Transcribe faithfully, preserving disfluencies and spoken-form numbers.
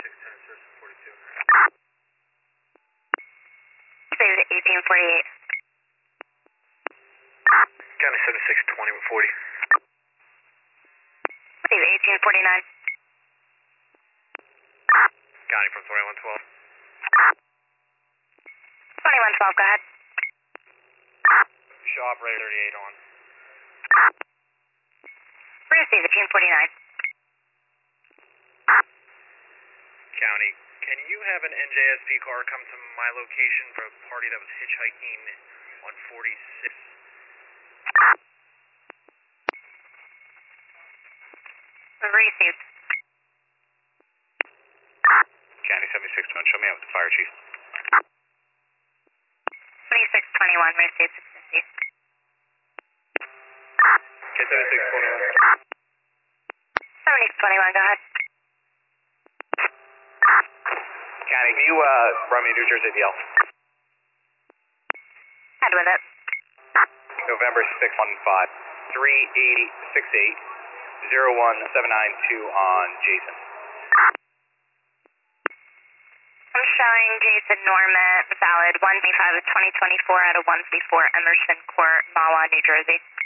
David eighteen forty-eight. County seventy-six twenty with forty. David eighteen forty-nine. County from twenty-one twelve. twenty-one twelve, go ahead. Show operator thirty-eight on. Receive eighteen forty-nine. County, can you have an N J S P car come to my location for a party that was hitchhiking on forty-six? Received. County seventy-six twenty, show me out with the fire chief. twenty-six twenty-one, received six fifty. Okay, seventy-six twenty-one. seventy-six twenty-one, go ahead. County, can you uh, run me New Jersey D L? Head with it. November six one five, three eight six eight, zero one seven nine two on Jason. I'm showing Jason Norman, valid one twenty-five of twenty twenty-four out of one three four Emerson Court, Mahwah, New Jersey.